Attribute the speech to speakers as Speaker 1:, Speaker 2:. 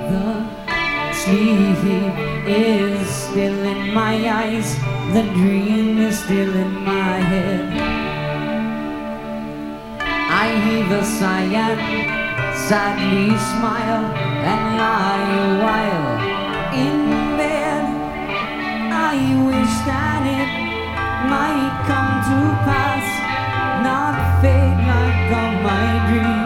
Speaker 1: The sleep is still in my eyes, the dream is still in my head. I heave a sigh and sadly smile and lie a while in bed. I wish that it might come to pass, not fade like all my dreams.